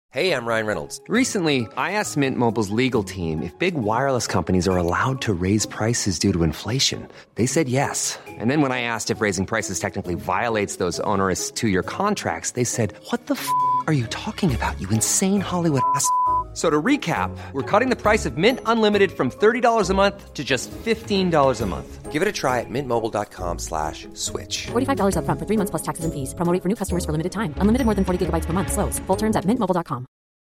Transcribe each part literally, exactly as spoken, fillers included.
Hey, I'm Ryan Reynolds. Recently, I asked Mint Mobile's legal team if big wireless companies are allowed to raise prices due to inflation. They said yes. And then when I asked if raising prices technically violates those onerous two-year contracts, they said, what the f*** are you talking about, you insane Hollywood ass f- So to recap, we're cutting the price of Mint Unlimited from thirty dollars a month to just fifteen dollars a month. Give it a try at mintmobile.com slash switch. forty-five dollars up front for three months plus taxes and fees. Promo rate for new customers for limited time. Unlimited more than forty gigabytes per month. Slows full terms at mint mobile dot com.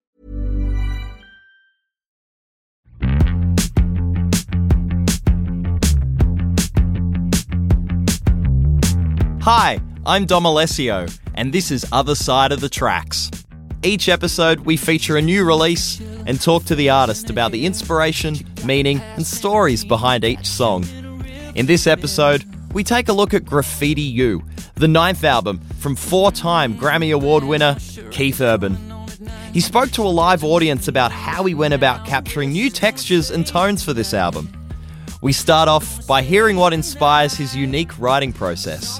Hi, I'm Dom Alessio, and this is Other Side of the Tracks. Each episode, we feature a new release and talk to the artist about the inspiration, meaning, and stories behind each song. In this episode, we take a look at Graffiti You, the ninth album from four-time Grammy Award winner Keith Urban. He spoke to a live audience about how he went about capturing new textures and tones for this album. We start off by hearing what inspires his unique writing process.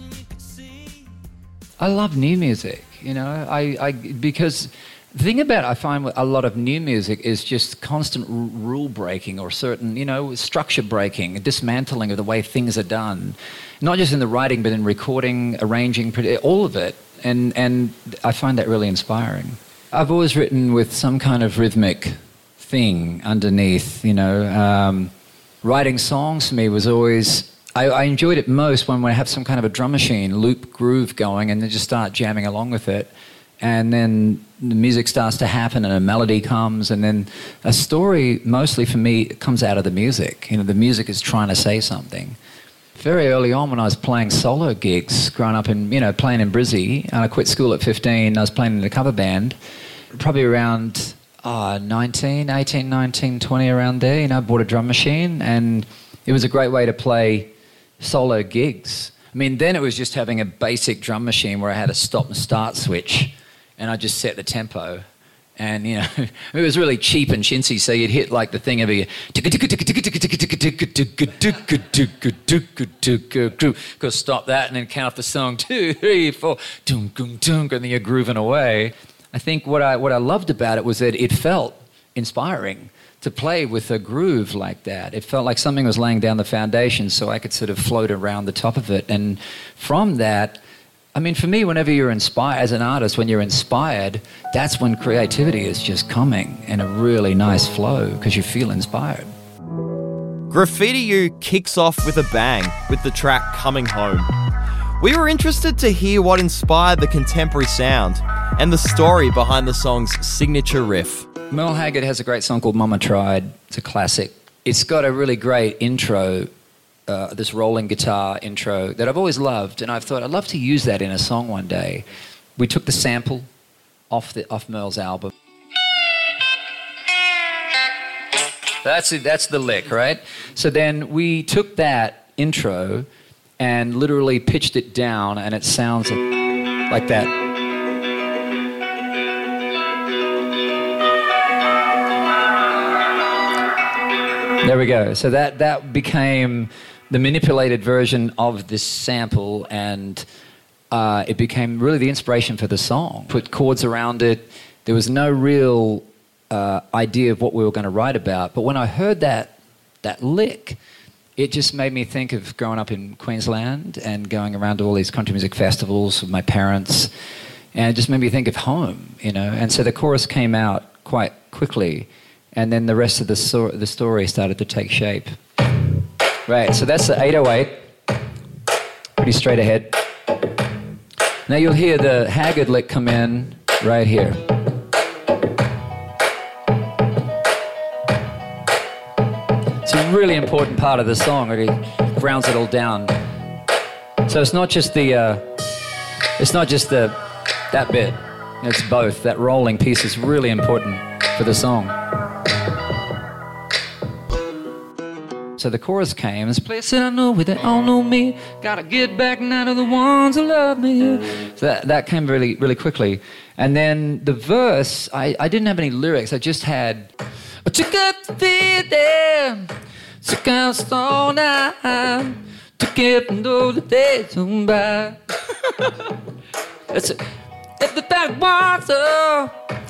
I love new music, you know, I, I because the thing about I find with a lot of new music is just constant r- rule breaking or certain, you know, structure breaking, dismantling of the way things are done, not just in the writing but in recording, arranging, all of it, and and I find that really inspiring. I've always written with some kind of rhythmic thing underneath, you know. Um, writing songs for me was always. I, I enjoyed it most when I have some kind of a drum machine, loop groove going, and then just start jamming along with it. And then the music starts to happen and a melody comes, and then a story, mostly for me, comes out of the music. You know, the music is trying to say something. Very early on when I was playing solo gigs, growing up in, you know, playing in Brizzy, and I quit school at fifteen, I was playing in a cover band, probably around oh, nineteen, eighteen, nineteen, twenty, around there. You know, I bought a drum machine, and it was a great way to play solo gigs. I mean, then it was just having a basic drum machine where I had a stop and start switch, and I just set the tempo. And, you know, it was really cheap and chintzy, so you'd hit like the thing of a go stop that and then count the song two, three, four, and then you're grooving away. I think what I what I loved about it was that it felt inspiring to play with a groove like that. It felt like something was laying down the foundation so I could sort of float around the top of it. And from that, I mean, for me, whenever you're inspired, as an artist, when you're inspired, that's when creativity is just coming in a really nice flow because you feel inspired. Graffiti You kicks off with a bang with the track Coming Home. We were interested to hear what inspired the contemporary sound and the story behind the song's signature riff. Merle Haggard has a great song called Mama Tried. It's a classic. It's got a really great intro, uh, this rolling guitar intro that I've always loved, and I've thought I'd love to use that in a song one day. We took the sample off the off Merle's album. That's it, that's the lick, right? So then we took that intro and literally pitched it down, and it sounds like that. There we go. So that, that became the manipulated version of this sample, and uh, it became really the inspiration for the song. Put chords around it. There was no real uh, idea of what we were going to write about. But when I heard that that lick, it just made me think of growing up in Queensland and going around to all these country music festivals with my parents, and it just made me think of home, you know. And so the chorus came out quite quickly. And then the rest of the, so- the story started to take shape. Right, so that's the eight oh eight. Pretty straight ahead. Now you'll hear the Haggard lick come in right here. It's a really important part of the song. It grounds it all down. So it's not just the, uh, it's not just the that bit. It's both. That rolling piece is really important for the song. So the chorus came, this place that I know where they all know me, gotta get back now to the ones who love me. So that, that came really, really quickly. And then the verse, I, I didn't have any lyrics, I just had, I took up the feeling, took out stone eye, took it from those the days gone by. That's it. Everybody wants to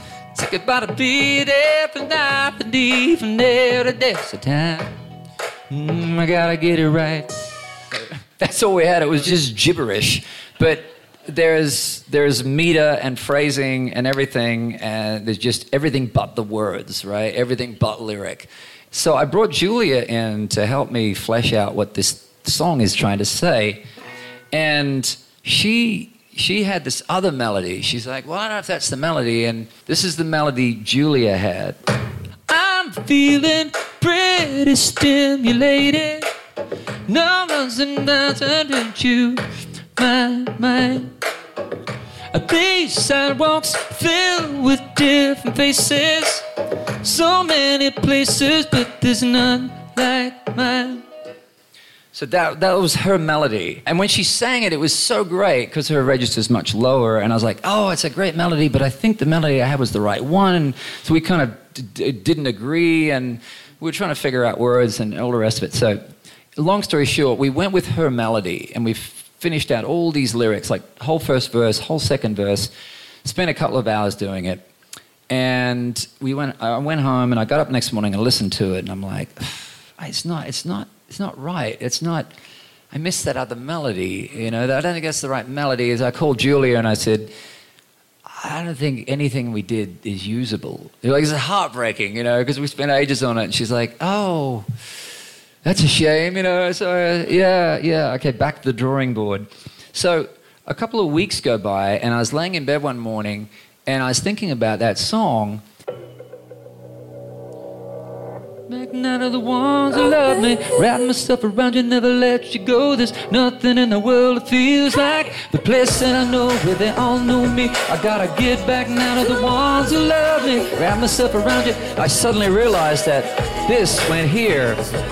gotta be there for night, but even there to death the time. Mm, I gotta get it right. That's all we had. It was just gibberish, but there's there's meter and phrasing and everything, and there's just everything but the words, right? Everything but lyric. So I brought Julia in to help me flesh out what this song is trying to say, and she she had this other melody. She's like, well, I don't know if that's the melody, and this is the melody Julia had. I'm feeling pretty stimulated. No nothing doesn't you, my mind. These sidewalks filled with different faces. So many places, but there's none like mine. So that that was her melody. And when she sang it, it was so great because her register's much lower. And I was like, oh, it's a great melody, but I think the melody I had was the right one. And so we kind of d- d- didn't agree, and we were trying to figure out words and all the rest of it. So long story short, we went with her melody, and we finished out all these lyrics, like whole first verse, whole second verse, spent a couple of hours doing it. And we went, I went home, and I got up next morning and listened to it, and I'm like, it's not, it's not, it's not right. It's not, I missed that other melody, you know, I don't think that's the right melody. As I called Julia and I said, I don't think anything we did is usable. Like, it's heartbreaking, you know, because we spent ages on it. And she's like, oh, that's a shame, you know. So, uh, yeah, yeah, okay, back to the drawing board. So a couple of weeks go by, and I was laying in bed one morning, and I was thinking about that song. Back none of the ones who love me, wrap myself around you, never let you go. There's nothing in the world that feels like the place that I know where they all know me. I gotta get back now to the ones who love me, wrap myself around you. I suddenly realized that this went here.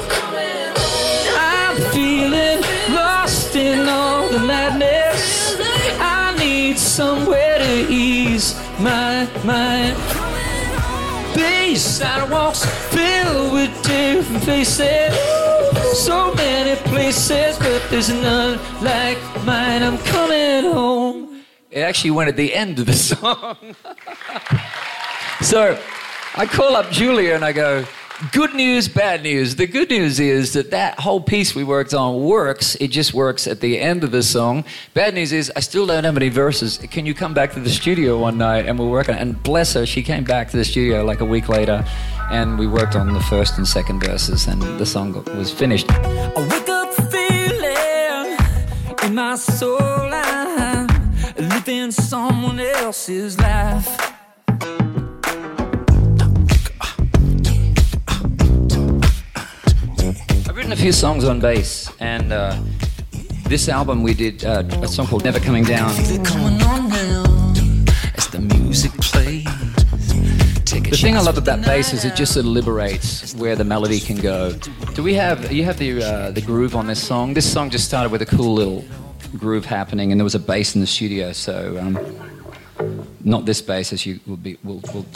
I'm feeling lost in all the madness. I need somewhere to ease my mind. These sidewalks filled with different faces. So many places, but there's none like mine. I'm coming home. It actually went at the end of the song. So I call up Julia and I go, good news, bad news. The good news is that that whole piece we worked on works. It just works at the end of the song. Bad news is I still don't have any verses. Can you come back to the studio one night and we'll work on it? And bless her, she came back to the studio like a week later, and we worked on the first and second verses, and the song was finished. I wake up feeling in my soul I'm living someone else's life. I've written a few songs on bass, and uh, this album we did uh, a song called Never Coming Down. Coming on now as the music plays. The thing I love about bass is it just sort of liberates where the melody can go. Do we have, you have the uh, the groove on this song? This song just started with a cool little groove happening, and there was a bass in the studio, so um, not this bass as you will be, will, will.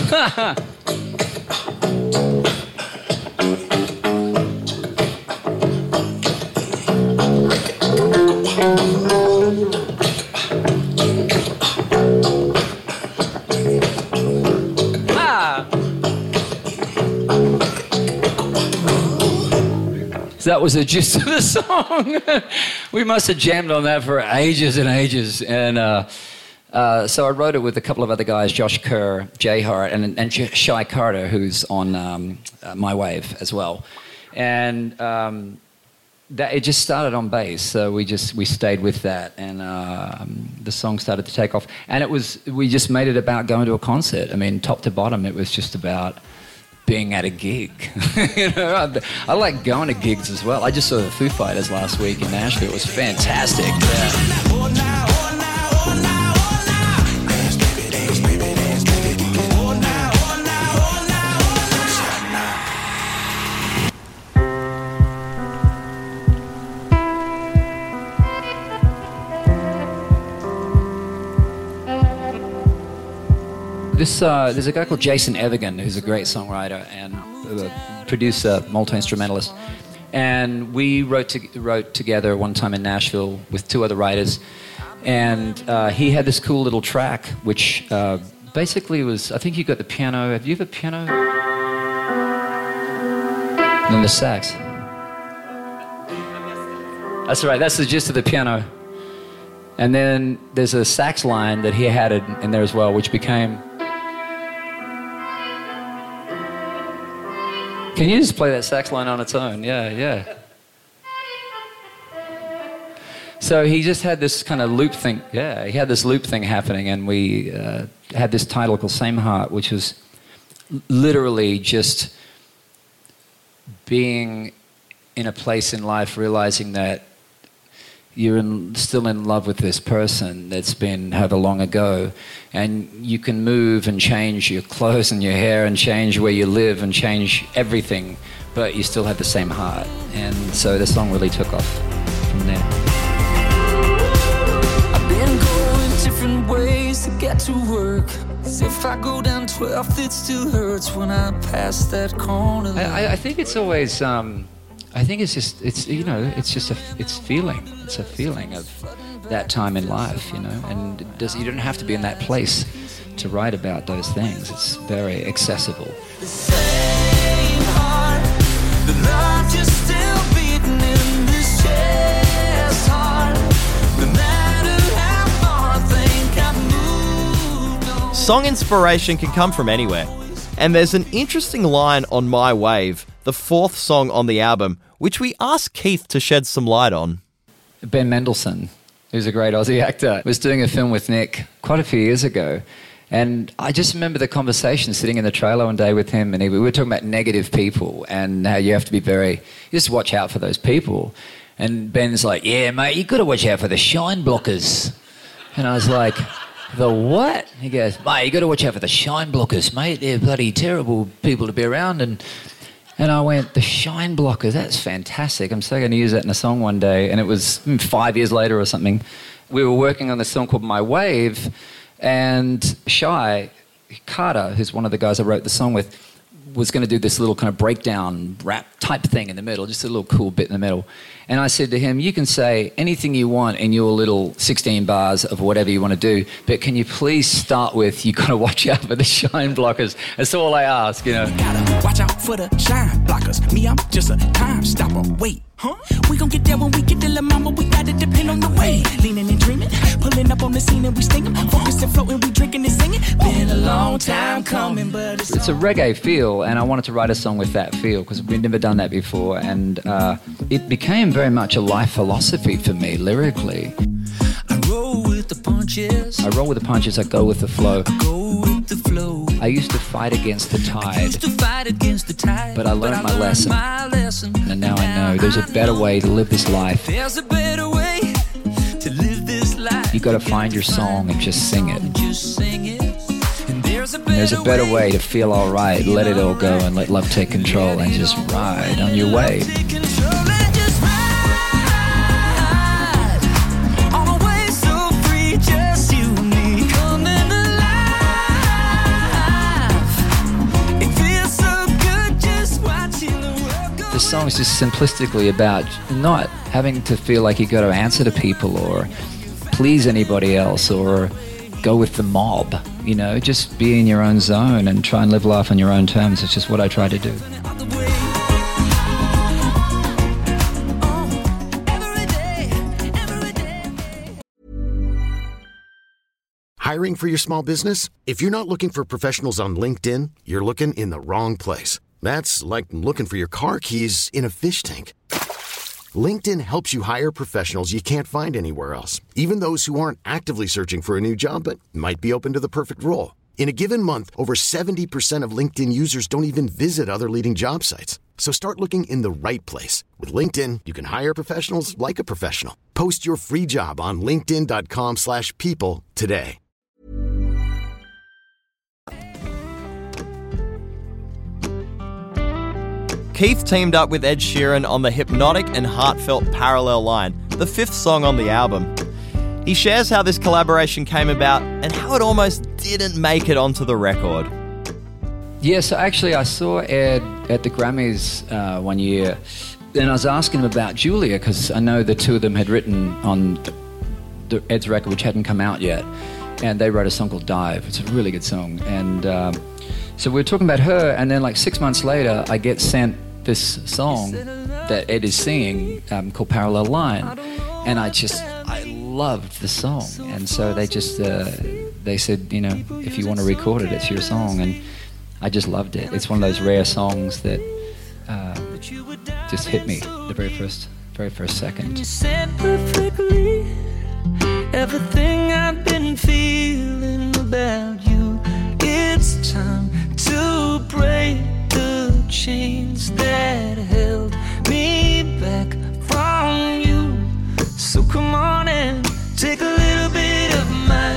So that was the gist of the song. We must have jammed on that for ages and ages. And uh, uh, so I wrote it with a couple of other guys, Josh Kerr, Jay Hart, and, and Shai Carter, who's on um, uh, My Wave as well. And um, that it just started on bass, so we just we stayed with that, and uh, the song started to take off. And it was we just made it about going to a concert. I mean, top to bottom, it was just about being at a gig. You know, I, I like going to gigs as well. I just saw the Foo Fighters last week in Nashville. It was fantastic. Yeah. This, uh, there's a guy called Jason Evigan who's a great songwriter and a producer, multi-instrumentalist. And we wrote to, wrote together one time in Nashville with two other writers. And uh, he had this cool little track which uh, basically it was, I think you got the piano. Have you ever piano? And then the sax. That's right, that's the gist of the piano. And then there's a sax line that he had in, in there as well, which became... Can you just play that sax line on its own? Yeah, yeah. So he just had this kind of loop thing. Yeah, he had this loop thing happening, and we uh, had this title called Same Heart, which was literally just being in a place in life, realizing that you're in, still in love with this person that's been however long ago, and you can move and change your clothes and your hair and change where you live and change everything, but you still have the same heart. And so the song really took off from there. I've been going different ways to get to work. As if I go down twelfth, it still hurts when I pass that corner. I, I think it's always... Um, I think it's just, it's, you know, it's just a, it's feeling. It's a feeling of that time in life, you know, and it does, you don't have to be in that place to write about those things. It's very accessible. The same heart, the love just still beating in this chest heart. No matter how far I think I've moved on. Song inspiration can come from anywhere. And there's an interesting line on My Wave, the fourth song on the album, which we asked Keith to shed some light on. Ben Mendelsohn, who's a great Aussie actor, was doing a film with Nick quite a few years ago. And I just remember the conversation sitting in the trailer one day with him, and he, we were talking about negative people and how you have to be very, just watch out for those people. And Ben's like, yeah, mate, you got to watch out for the shine blockers. And I was like... The what? He goes, mate, you got to watch out for the shine blockers, mate. They're bloody terrible people to be around. And and I went, the shine blockers, that's fantastic. I'm so going to use that in a song one day. And it was five years later or something. We were working on this song called My Wave, and Shai Carter, who's one of the guys I wrote the song with, was going to do this little kind of breakdown rap type thing in the middle, just a little cool bit in the middle. And I said to him, you can say anything you want in your little sixteen bars of whatever you want to do, but can you please start with, you got to watch out for the shine blockers. That's all I ask, you know. Gotta watch out for the shine blockers. Me, I'm just a time stopper. Wait, huh? We gon' get there when we get to La Mama. We gotta depend on the way. Leaning and dreaming, pulling up on the scene and we stinging. Focused and floating, we drinking and singing. Been a long time coming, but it's, it's a reggae feel, and I wanted to write a song with that feel because we'd never done that before, and uh, it became very much a life philosophy for me lyrically. I roll with the punches. I roll with the punches, I go with the flow. Go with the flow. I used to fight against the tide. Used to fight against the tide. But I learned my lesson. my lesson. And now I know there's a better way to live this life. There's a better way to live this life. You got to find your song and just sing it. Just sing it. And there's a better, and there's a better way to feel all right. Let it all go and let love take control and just ride on your way. The song is just simplistically about not having to feel like you got to answer to people or please anybody else or go with the mob, you know, just be in your own zone and try and live life on your own terms. It's just what I try to do. Hiring for your small business? If you're not looking for professionals on LinkedIn, you're looking in the wrong place. That's like looking for your car keys in a fish tank. LinkedIn helps you hire professionals you can't find anywhere else, even those who aren't actively searching for a new job but might be open to the perfect role. In a given month, over seventy percent of LinkedIn users don't even visit other leading job sites. So start looking in the right place. With LinkedIn, you can hire professionals like a professional. Post your free job on linkedin.com slash people today. Keith teamed up with Ed Sheeran on the hypnotic and heartfelt Parallel Line, the fifth song on the album. He shares how this collaboration came about and how it almost didn't make it onto the record. Yeah, so actually I saw Ed at the Grammys uh, one year, and I was asking him about Julia because I know the two of them had written on the, the Ed's record, which hadn't come out yet. and they wrote a song called Dive. It's a really good song. And um, so we were talking about her, and then like six months later, I get sent this song that Ed is singing um, called Parallel Line. And I just, I loved the song. And so they just, uh, they said, you know, if you want to record it, it's your song. And I just loved it. It's one of those rare songs that uh, just hit me the very first, very first second. You said perfectly everything I've been feeling about you. It's time to break the chains that held me back from you. So come on and take a little bit of my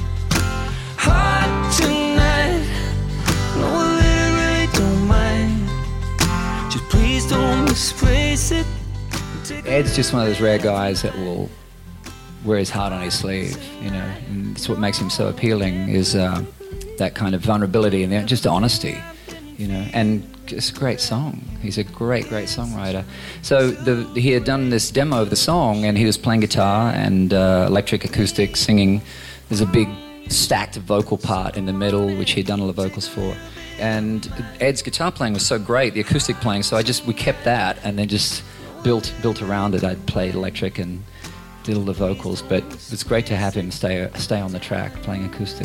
heart tonight. No, I really, really don't mind. Just please don't misplace it. Ed's just one of those rare guys that will wear his heart on his sleeve, you know. And it's what makes him so appealing is uh, that kind of vulnerability and just honesty, you know. And it's a great song. He's a great, great songwriter. So the, he had done this demo of the song, and he was playing guitar and uh, electric, acoustic, singing. There's a big stacked vocal part in the middle, which he'd done all the vocals for. And Ed's guitar playing was so great, the acoustic playing, so I just, we kept that and then just built built around it. I'd played electric and did all the vocals, but it's great to have him stay stay on the track playing acoustic.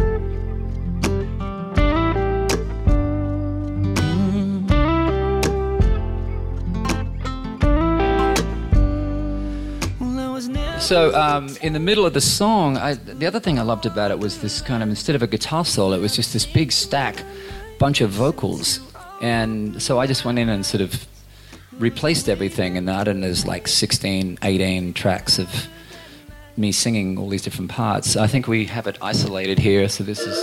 So um, in the middle of the song, I, the other thing I loved about it was this kind of, instead of a guitar solo, it was just this big stack, bunch of vocals. And so I just went in and sort of replaced everything, and I don't know, there's like sixteen, eighteen tracks of me singing all these different parts. I think we have it isolated here, so this is...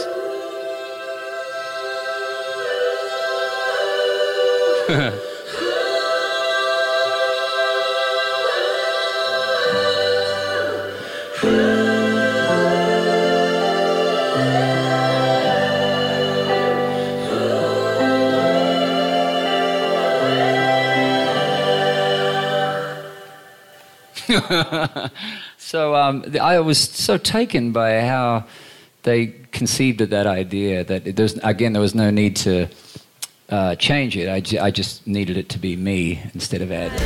So um, the, I was so taken by how they conceived of that idea that it, there's, again, there was no need to uh, change it. I, j- I just needed it to be me instead of Ed.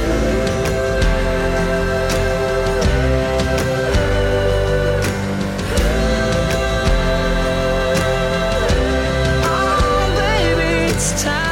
Oh, baby, it's time.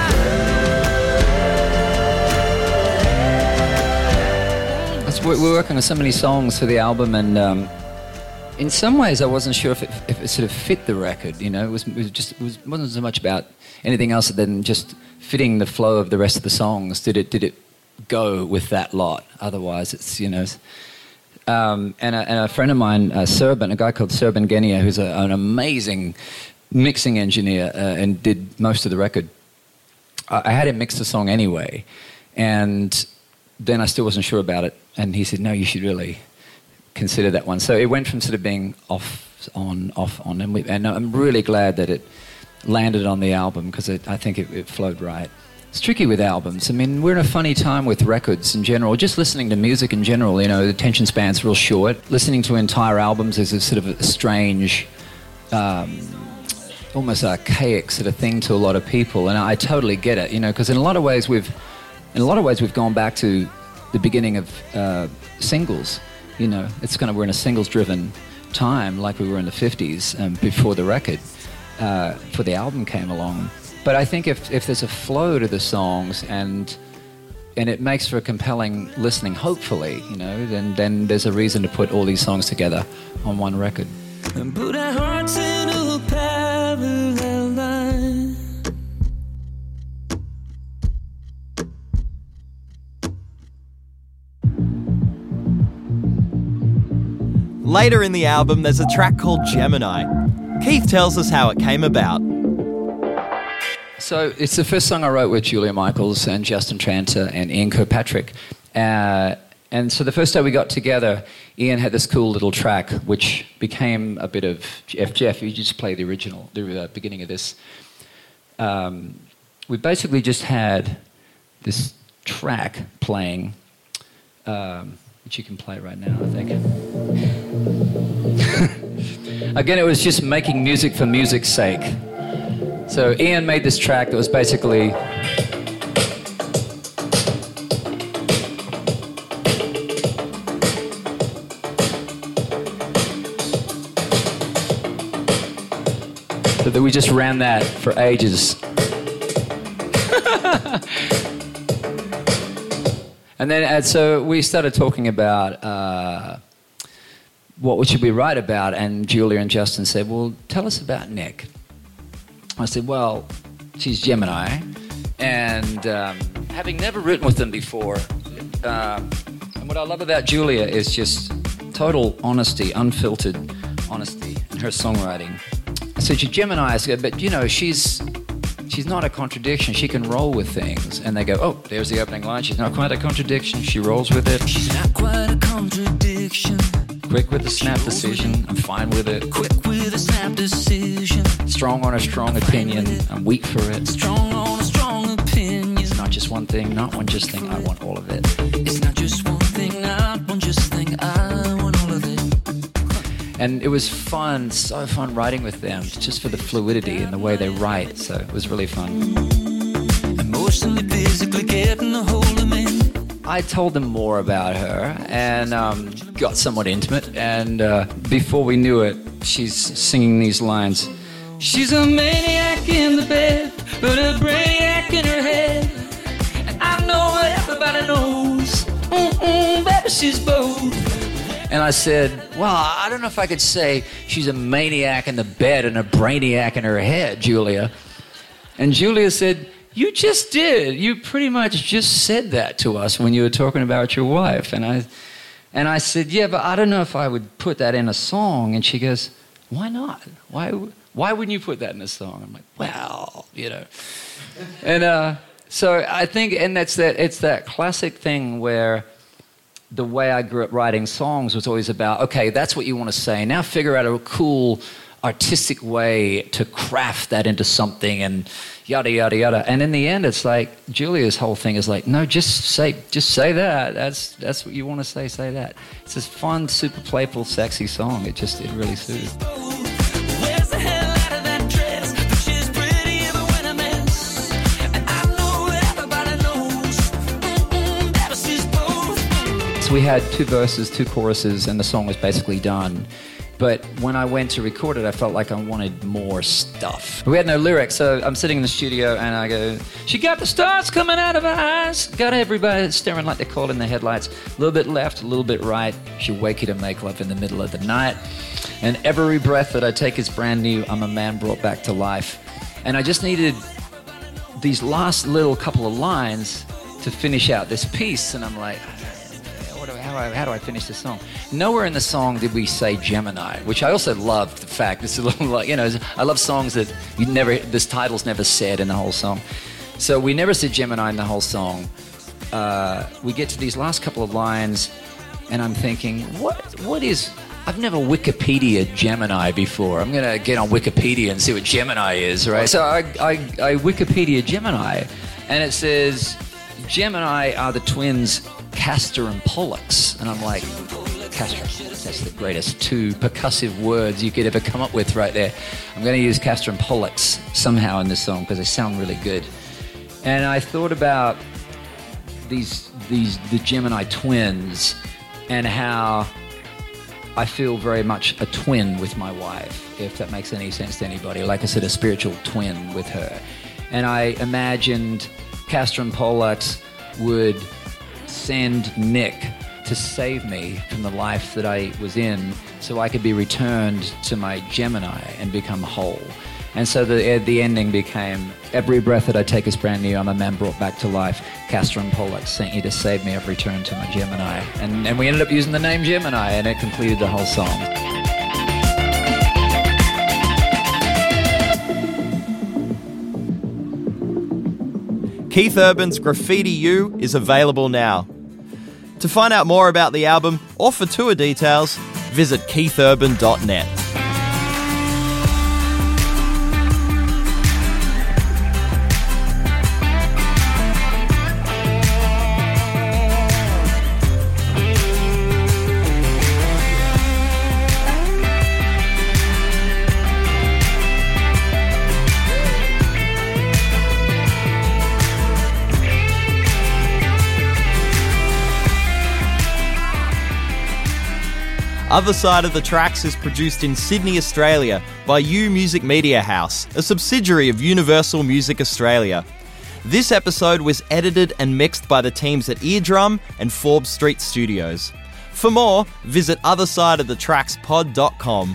We're working on so many songs for the album, and um, in some ways I wasn't sure if it, if it sort of fit the record, you know. It, was, it was just it was, wasn't so much about anything else than just fitting the flow of the rest of the songs. Did it did it go with that lot? Otherwise it's, you know... Um, and, a, and a friend of mine, uh, Serban, a guy called Serban Genia, who's a, an amazing mixing engineer uh, and did most of the record. I, I had him mix the song anyway, and then I still wasn't sure about it, and he said, no, you should really consider that one. So it went from sort of being off, on, off, on, and, we, and I'm really glad that it landed on the album, because I think it, it flowed right. It's tricky with albums. I mean, we're in a funny time with records in general, just listening to music in general, you know, the attention span's real short. Listening to entire albums is a sort of a strange, um, almost archaic sort of thing to a lot of people, and I totally get it, you know, because in a lot of ways we've In a lot of ways, we've gone back to the beginning of uh, singles. You know, it's kind of, we're in a singles-driven time, like we were in the fifties, um, before the record, uh, before the album came along. But I think if, if there's a flow to the songs and and it makes for a compelling listening, hopefully, you know, then then there's a reason to put all these songs together on one record. And put our hearts in a parallel line. Later in the album, there's a track called Gemini. Keith tells us how it came about. So it's the first song I wrote with Julia Michaels and Justin Tranter and Ian Kirkpatrick. Uh, and so the first day we got together, Ian had this cool little track which became a bit of F. Jeff, you just play the original, the uh, beginning of this. Um, we basically just had this track playing, um, which you can play right now, I think. Again, it was just making music for music's sake. So Ian made this track that was basically... so that we just ran that for ages. And then, and so we started talking about uh, what should we write about, and Julia and Justin said, well, tell us about Nick. I said, well, she's Gemini, and um, having never written with them before, um, and what I love about Julia is just total honesty, unfiltered honesty in her songwriting. I said, she's Gemini, I said, but you know, she's... she's not a contradiction. She can roll with things. And they go, oh, there's the opening line. She's not quite a contradiction. She rolls with it. She's not quite a contradiction. Quick with the snap decision. I'm fine with it. Quick with a snap decision. Strong on a strong opinion. I'm weak for it. Strong on a strong opinion. It's not just one thing, not one just thing. I want all of it. It's not just one thing, not one just thing. I want all of it. And it was fun, so fun writing with them, just for the fluidity and the way they write. So it was really fun. Emotionally, physically getting a hold of me. I told them more about her and um, got somewhat intimate. And uh, before we knew it, she's singing these lines. She's a maniac in the bed, but a brainiac in her head. And I know everybody knows. Mm-mm, baby, she's both. And I said, well, I don't know if I could say she's a maniac in the bed and a brainiac in her head, Julia. And Julia said, you just did. You pretty much just said that to us when you were talking about your wife. And I, and I said, yeah, but I don't know if I would put that in a song. And she goes, why not? Why, why wouldn't you put that in a song? I'm like, well, you know. And uh, so I think, and that's that, it's that classic thing where the way I grew up writing songs was always about, okay, that's what you want to say. Now figure out a cool, artistic way to craft that into something and yada, yada, yada. And in the end, it's like, Julia's whole thing is like, no, just say just say that. That's that's what you want to say, say that. It's this fun, super playful, sexy song. It just, it really suited. We had two verses, two choruses, and the song was basically done. But when I went to record it, I felt like I wanted more stuff. We had no lyrics, so I'm sitting in the studio and I go, she got the stars coming out of her eyes, got everybody staring like they're caught in the headlights, a little bit left, a little bit right, she wake you to make love in the middle of the night, and every breath that I take is brand new, I'm a man brought back to life. And I just needed these last little couple of lines to finish out this piece, and I'm like, How do, I, how do I finish this song? Nowhere in the song did we say Gemini, which I also loved the fact. It's a little like, you know, I love songs that you never, this title's never said in the whole song. So we never said Gemini in the whole song. Uh, we get to these last couple of lines, and I'm thinking, what, what is, I've never Wikipedia Gemini before. I'm going to get on Wikipedia and see what Gemini is, right? So I, I, I Wikipedia Gemini, and it says, Gemini are the twins Castor and Pollux. And I'm like, Castor and Pollux, that's the greatest two percussive words you could ever come up with right there. I'm going to use Castor and Pollux somehow in this song because they sound really good. And I thought about these, these the Gemini twins and how I feel very much a twin with my wife, if that makes any sense to anybody. Like I said, a spiritual twin with her. And I imagined Castor and Pollux would send Nick to save me from the life that I was in so I could be returned to my Gemini and become whole. And so the the ending became, every breath that I take is brand new, I'm a man brought back to life. Castor and Pollux sent you to save me, I've returned to my Gemini. And, and we ended up using the name Gemini, and it completed the whole song. Keith Urban's Graffiti You is available now. To find out more about the album or for tour details, visit keith urban dot net. Other Side of the Tracks is produced in Sydney, Australia by U Music Media House, a subsidiary of Universal Music Australia. This episode was edited and mixed by the teams at Eardrum and Forbes Street Studios. For more, visit other side of the tracks pod dot com.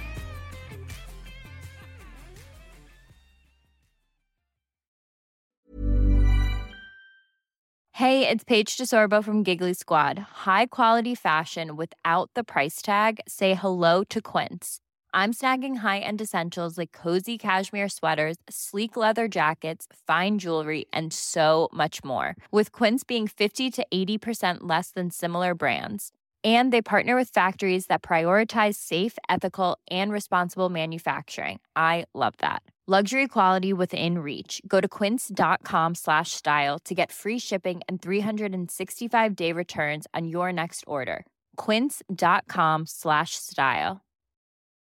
Hey, it's Paige DeSorbo from Giggly Squad. High quality fashion without the price tag. Say hello to Quince. I'm snagging high-end essentials like cozy cashmere sweaters, sleek leather jackets, fine jewelry, and so much more. With Quince being fifty to eighty percent less than similar brands. And they partner with factories that prioritize safe, ethical, and responsible manufacturing. I love that. Luxury quality within reach. Go to quince.com slash style to get free shipping and three sixty-five day returns on your next order. Quince.com slash style.